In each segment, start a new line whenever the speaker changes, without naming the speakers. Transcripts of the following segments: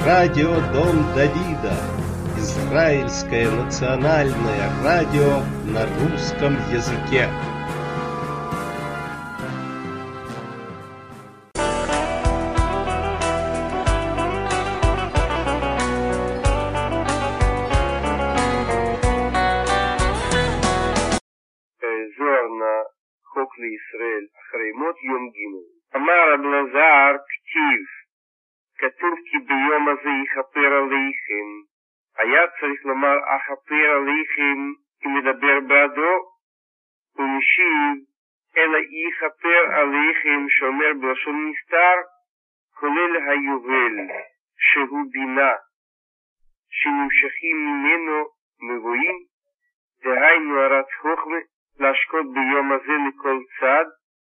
Радио Дом Давида. Израильское национальное радио на русском языке.
Зорна Хокли Исраэль Хреймот Йом Гимел. Амар Аблазар Ктив. כתוב כי ביום הזה יכפר עליכם. היה צריך לומר אכפר עליכם כי מדבר בעדו. ומשיב אלא יכפר עליכם שאומר בלשון נסתר, כולל היובל שהוא בינה שנמשכים ממנו מבואים, דהיינו הרת חוכמה, להשקות ביום הזה לכל צד,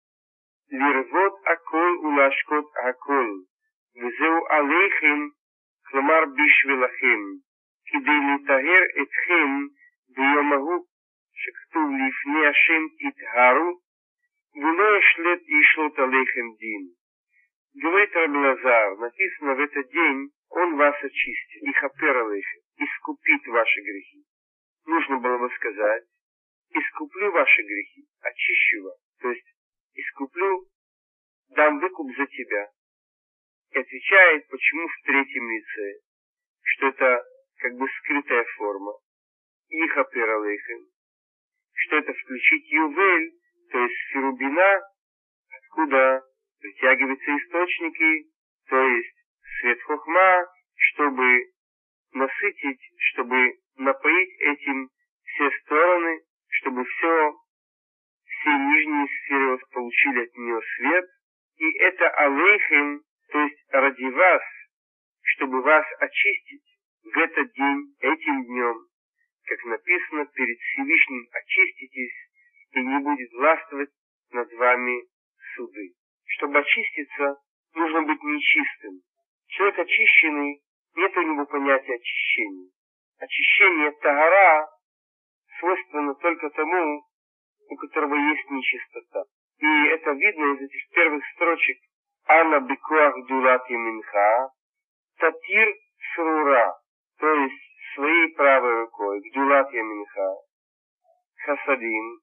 לרבות הכל ולהשקות הכל. וזהו עליכם, כלומר בשבילכם, כדי לטהר אתכם ביום ההוא, שכתוב לפני השם תטהרו, ולא ישלוט עליכם дин. Говорит Рабби Лазар, написано в этот день, он вас очистит, и хапер алейхем, искупит ваши грехи. Нужно было бы сказать, искуплю ваши грехи, очищу вас, то есть искуплю, дам выкуп за тебя. И отвечает, почему в третьем лице, что это как бы скрытая форма, и хапер алейхем, что это включить ювель, то есть сферубина, откуда притягиваются источники, то есть свет хохма, чтобы насытить, чтобы напоить этим все стороны, чтобы все нижние сферы получили от нее свет, и это алейхем, то есть ради вас, чтобы вас очистить в этот день, этим днем, как написано, перед Всевышним очиститесь, и не будет властвовать над вами суды. Чтобы очиститься, нужно быть нечистым. Человек очищенный, нет у него понятия очищения. Очищение тагара свойственно только тому, у которого есть нечистота. И это видно из этих первых строчек. Ана бикуах дулат яминха, татир срура, то есть своей правой рукой, гдулат яминха, хасадим,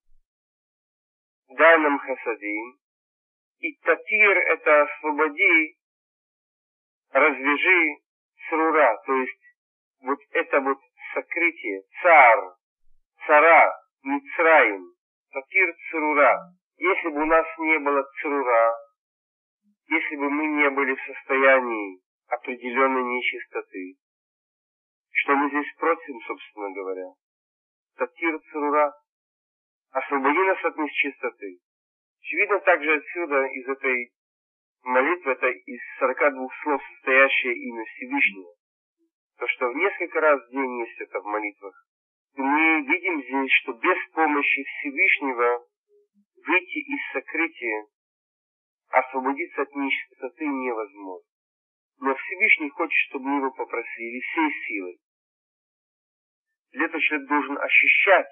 дай нам хасадим, и татир это освободи, развяжи срура, то есть вот это вот сокрытие, цара, мицраим, татир црура. Если бы у нас не было црура, если бы мы не были в состоянии определенной нечистоты, что мы здесь просим, собственно говоря? Татир црура, освободи нас от нечистоты. Очевидно также отсюда, из этой молитвы, это из 42 слов, состоящее имя Всевышнего, то, что в несколько раз в день есть это в молитвах, мы видим здесь, что без помощи Всевышнего выйти из сокрытия, освободиться от нечистоты невозможно. Но Всевышний хочет, чтобы мы его попросили всей силой. Для этого человек должен ощущать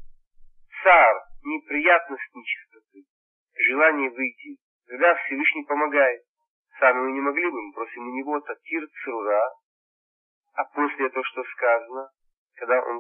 неприятность нечистоты, желание выйти. Когда Всевышний помогает, сами мы не могли бы, мы просим у него татир црура, а после этого, что сказано, когда он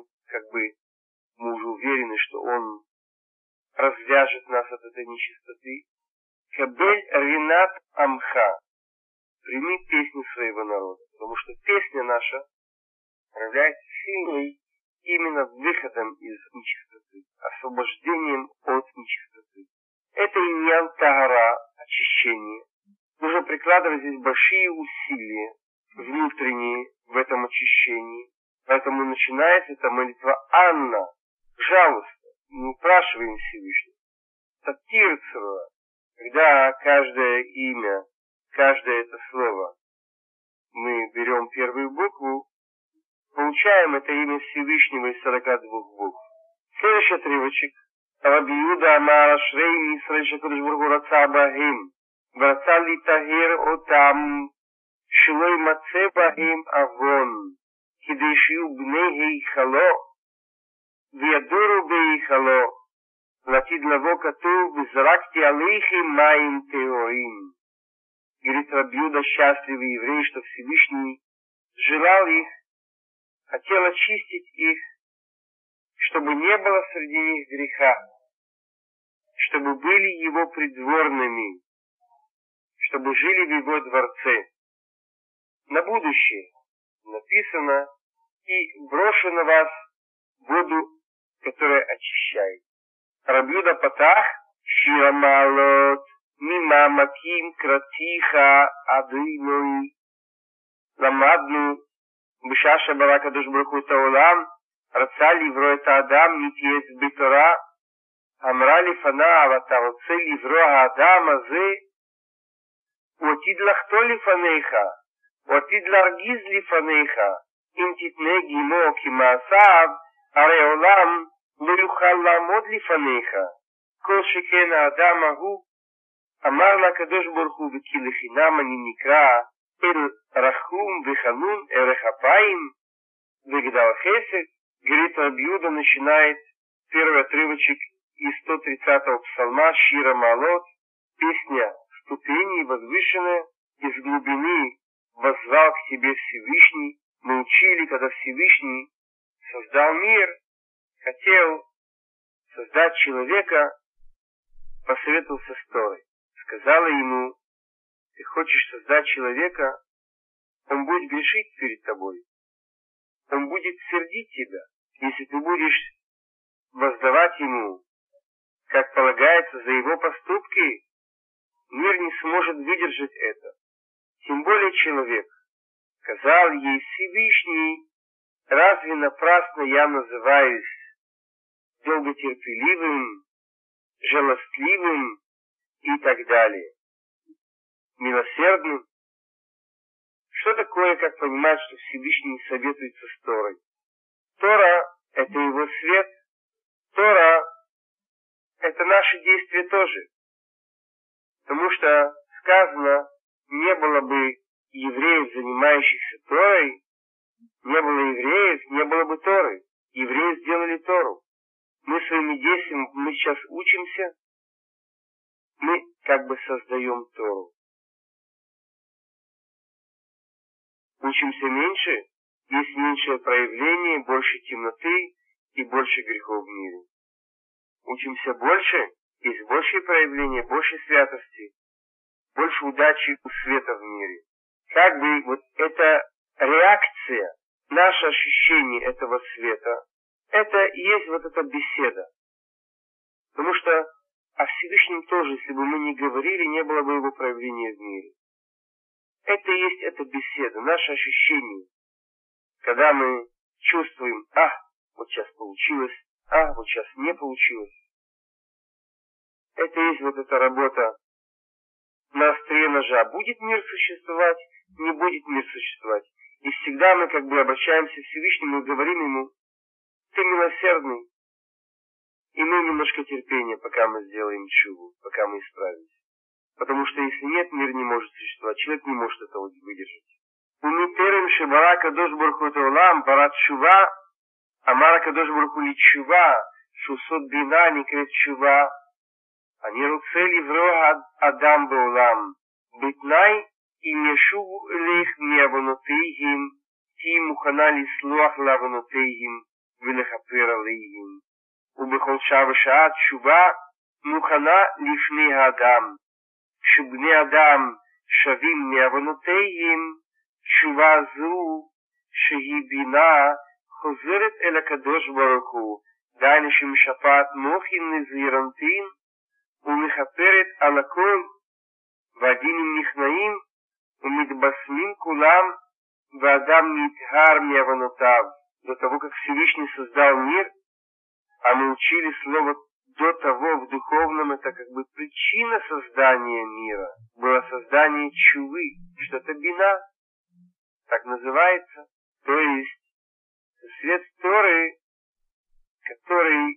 мы уже уверены, что он развяжет нас от этой нечистоты, Кабель ринат амха, прими песню своего народа, потому что песня наша является сильной именно выходом из нечистоты, освобождением от нечистоты. Это иньян тагара, очищение. Нужно прикладывать здесь большие усилия внутренние в этом очищении. Поэтому начинается эта молитва Анна, пожалуйста, не упрашиваем Всевышнего. Татир црура. Когда каждое имя, каждое это слово, мы берем первую букву, получаем это имя Всевышнего из 42 букв. Следующий отрывочек. Раби Юда амар ашрей мисрей шекадош барух ху раца бахим, враца литахер отам, шло ймаце бахим авон, כדי שיהיו בני היכלו וידורו בהיכלו, לעתיד לבוא כתוב וזרקתי עליכם מים טהורים. Говорит Рабби Юда, счастливый еврей, что Всевышний желал их, хотел очистить их, чтобы не было среди них греха, чтобы были его придворными, чтобы жили в его дворце. На будущее написано: и брошу на вас воду, которая очищает. Рабби Юда Патах, Шир Маалот, Мима Маким Кратиха Адыной. למדנו בשעה שברא הקדוש ברוך הוא את העולם, רצה לברוא את האדם נתייעץ בתורה, אמרה לפניו, אתה רוצה לברוא האדם הזה, הוא עתיד לחטוא לפניך, הוא עתיד להרגיז לפניך, אם תתנהג עמו כמעשיו, הרי העולם לא יוכל לעמוד לפניך. כל שכן האדם ההוא, אמר לקדוש ברוך הוא, וכי לחינם אני נקרא אל רחום וחנון, ערך אפיים וגדל חסד. Говорит, Рабби Юда начинает первый отрывочек из 130-го псалма Шира Маалот, песня ступеней возвышенная, из глубины воззвал к тебе Всевышний. Мы учили, когда Всевышний создал мир, хотел создать человека, посоветовался с Торой. Сказала ему: ты хочешь создать человека, он будет грешить перед тобой, он будет сердить тебя. Если ты будешь воздавать ему, как полагается, за его поступки, мир не сможет выдержать это. Тем более человек. Сказал ей Всевышний: разве напрасно я называюсь долготерпеливым, жалостливым и так далее, милосердным? Что такое, как понимать, что Всевышний советуется с Торой? Тора — это его свет, Тора — это наши действия тоже. Потому что сказано, не было бы евреев, занимающихся Торой, не было евреев, не было бы Торы. Евреи сделали Тору. Мы своими действиями, мы сейчас учимся, мы как бы создаем Тору. Учимся меньше, есть меньшее проявление, больше темноты и больше грехов в мире. Учимся больше, есть большее проявление, больше святости, больше удачи и света в мире. Как бы вот эта реакция, наше ощущение этого света, это и есть вот эта беседа. Потому что о Всевышнем тоже, если бы мы не говорили, не было бы его проявления в мире. Это и есть эта беседа, наше ощущение. Когда мы чувствуем: вот сейчас получилось, вот сейчас не получилось. Это и есть вот эта работа на острие ножа. Будет мир существовать, не будет мир существовать. И всегда мы как бы обращаемся к Всевышнему и говорим ему: ты милосердный, имей немножко терпения, пока мы сделаем чуву, пока мы исправимся. Потому что если нет, мир не может существовать, человек не может этого выдержать. ומטרם שברא הקדוש ברוך הוא את העולם, ברא תשובה, אמר הקדוש ברוך הוא לתשובה, שהוא סוד בינה נקראת תשובה, אני רוצה לברוא אדם בעולם, בתנאי אם ישובו אליך מעוונותיהם, תהי מוכנה לסלוח לעוונותיהם ולכפר עליהם. ובכל שעה ושעה תשובה מוכנה לפני האדם. כשבני אדם שבים מעוונותיהם, תשובה זו שהיא בינה חוזרת אל הקדוש ברוך הוא, דהיינו שמשפעת מוחין נזירנטין ומכפרת על הכל, והדינים נכנעים ומתבשמים כולם, ואדם נטהר מעוונותיו. До того, как Всевышний создал мир, а мы учили слово до того в духовном, это как бы причина создания мира, было создание чувы, что-то бина, так называется, то есть свет Торы, который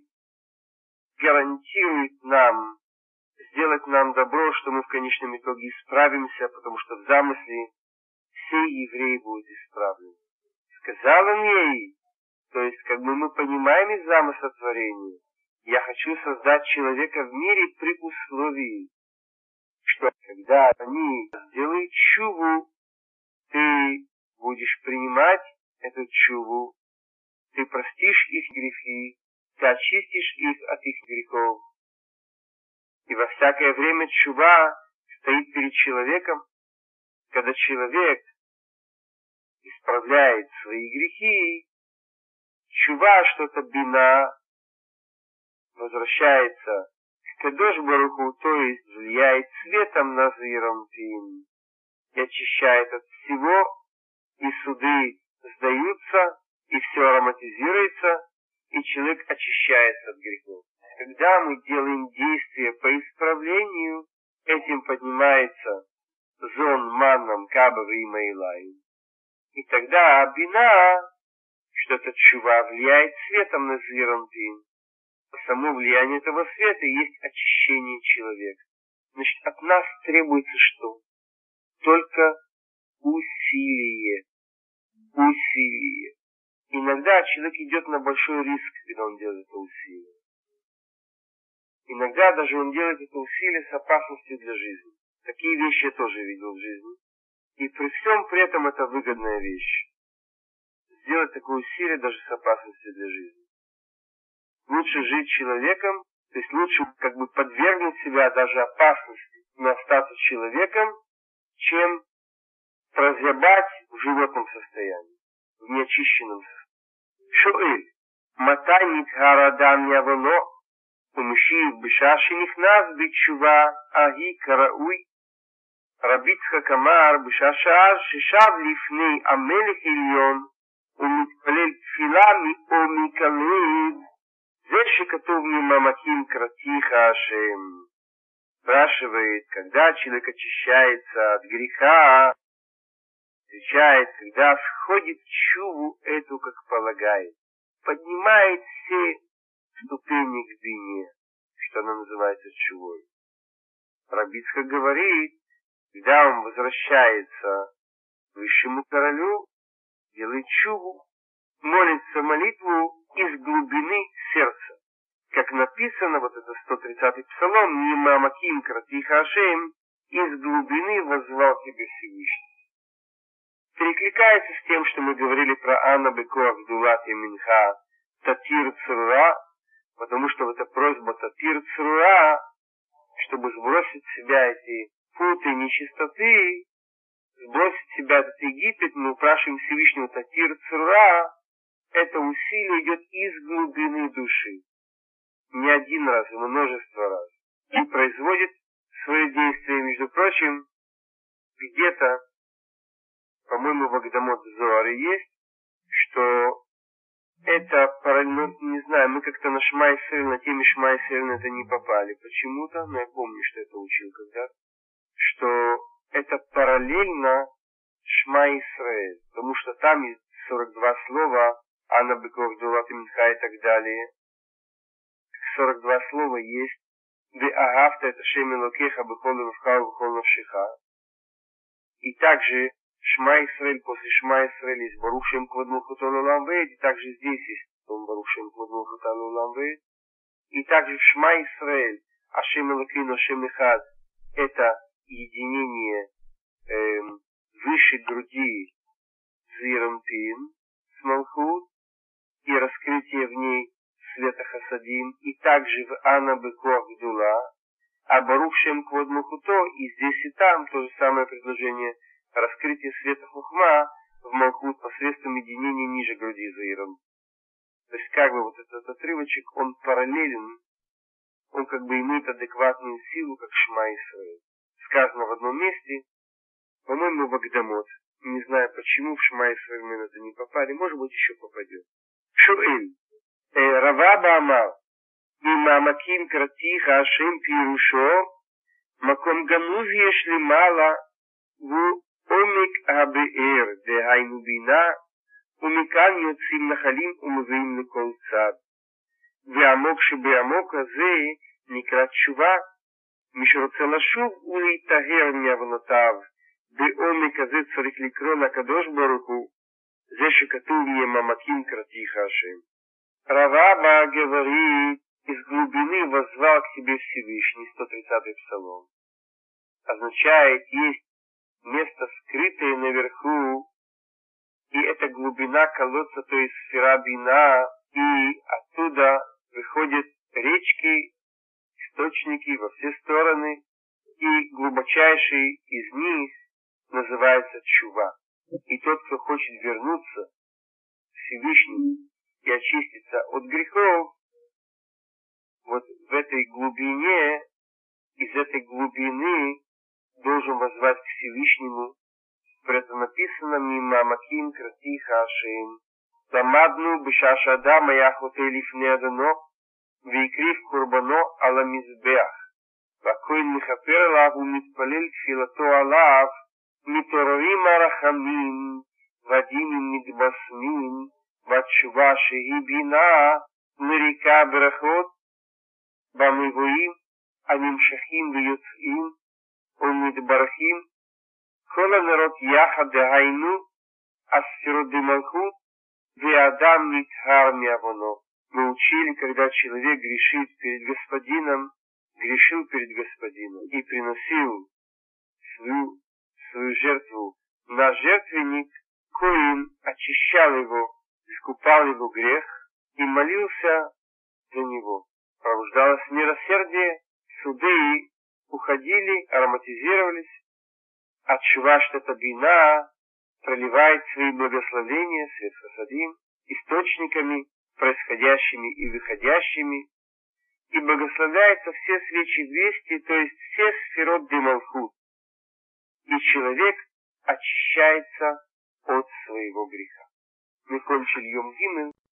гарантирует нам, сделать нам добро, что мы в конечном итоге исправимся, потому что в замысле все евреи будут исправлены. Сказал он ей, то есть как бы мы понимаем из замысла творения, я хочу создать человека в мире при условии, что когда они сделают чуву, ты будешь принимать эту тшуву, ты простишь их грехи, ты очистишь их от их грехов. И во всякое время тшува стоит перед человеком, когда человек исправляет свои грехи, тшува, что-то бина, возвращается к Кадош Баруху, то есть влияет светом на Зеирампин и очищает от всего, и суды сдаются, и все ароматизируется, и человек очищается от грехов. Когда мы делаем действия по исправлению, этим поднимается зон манном кабавы и майлай. И тогда бина, что-то тшува, влияет светом на Зеирампин. Само влияние этого света есть очищение человека. Значит, от нас требуется что? Только усилие. Усилие. Иногда человек идет на большой риск, когда он делает это усилие. Иногда даже он делает это усилие с опасностью для жизни. Такие вещи я тоже видел в жизни. И при всем при этом это выгодная вещь. Сделать такое усилие даже с опасностью для жизни. Лучше жить человеком, то есть лучше как бы подвергнуть себя даже опасности, но остаться человеком, чем прозябать в животном состоянии, в неочищенном состоянии. Шоэль, матай нитхара адам явоно, умшив бешаши нихназ бичува аги карауй. Рабицхак амар бешашаар шишав лифней амелех ильон, умитпалель тфила мио микалев. Зеши котов мимамаким кратиха ашем. Спрашивает, когда человек очищается от греха, отвечает, когда сходит тшуву эту, как полагает, поднимает все ступени к бине, что она называется тшувой. Рабицхак говорит, когда он возвращается к высшему королю, делает тшуву, молится молитву из глубины сердца. Как написано, вот это 130-й псалом, «Нимамаким кратиха Ашем», из глубины воззвал тебе Всевышний. Перекликается с тем, что мы говорили про Анна Бекоах Дулат и Минха Татир Цруа, потому что это просьба Татир Цруа, чтобы сбросить с себя эти путы нечистоты, сбросить с себя этот Египет, мы упрашиваем Всевышнего Татир Цруа. Это усилие идет из глубины души. Не один раз, но множество раз. И производит свое действие. Между прочим, где-то, по-моему, в Агдамот Зоаре есть, что это параллельно, не знаю, мы как-то на Шма Исраэль, на теме Шма Исраэль на это не попали почему-то, но я помню, что это учил когда-то, что это параллельно Шма Исраэль, потому что там есть 42 слова, Анна Бекоах Дулат и Минха и так далее. 42 слова есть. Ве агавта это шем элокеха бехол левавха бехол навшиха. И также Шма Исраэль, после Шма Исраэль есть Барух шем квод мелхуто леолам ваэд. И также здесь есть Барух шем квод мелхуто леолам ваэд. И также в Шма Исраэль Ашем элокейну Ашем эхад. Это единение выше груди Зеирампин с Малхут. И раскрытие в ней света Хасадим, и также в Анна Бекоах Гдула, а Барух Шем Квод Малхуто, и здесь и там то же самое предложение, раскрытие света Хухма в Малхут посредством единения ниже груди Зеирам. То есть как бы вот этот отрывочек, он параллелен, он как бы имеет адекватную силу, как Шма Исраэль. Сказано в одном месте, по-моему, в Агдамот. Не знаю почему в Шма Исраэль мы на это не попали, может быть еще попадет. Шуэль. Раваба Амар. Мимамаким кратиха Ашем пирушо. Маком ганув ешли мала. В омик абеэр. Дехайну бина. Умикан йоцим нахалим умвим ликол цад. Веамок шебеамок азе. Никрат шува. Мишроце лашув улитагер мявнотав. Беомик азе царик ликро на Кадош Баруху. זה שכתוב ממעמקים קראתיך השם. Раваба говорит, из глубины воззвал к тебе Всевышний, 130-й псалом. Означает, есть место скрытое наверху, и эта глубина колодца, то есть сфера бина, и оттуда выходят речки, источники во все стороны, и глубочайший из них называется тшува. И тот, кто хочет вернуться к Всевышнему и очиститься от грехов, вот в этой глубине, из этой глубины должен воззвать к Всевышнему. Про это написано «Мимамаким кратиха Ашем». «Ламадну бешаш адам היה חוטא לפני אדונו, והקריב קורבנו על המזבח. והכהן מכפר עליו ומתפלל תפילתו עליו, מתעוררים הרחמים, והדינים מתבשמים, והתשובה שהיא בינה, מריקה ברכות, במבואים הנמשכים ויוצאים ומתברכים, כל הנרות יחד דהיינו, הספירות במלכות, והאדם נטהר מעוונו». Мы учили, когда человек грешит перед Господином, грешил перед Господином и приносил свою жертву на жертвенник, коин очищал его, искупал его грех и молился за него. Пробуждалось милосердие, суды уходили, ароматизировались, а тшува штата бина проливает свои благословения, свет хасадим, источниками, происходящими и выходящими, и благословляются все свечи вместе, то есть все сферот демалхут, и человек очищается от своего греха. Мы кончили Йом Гимель.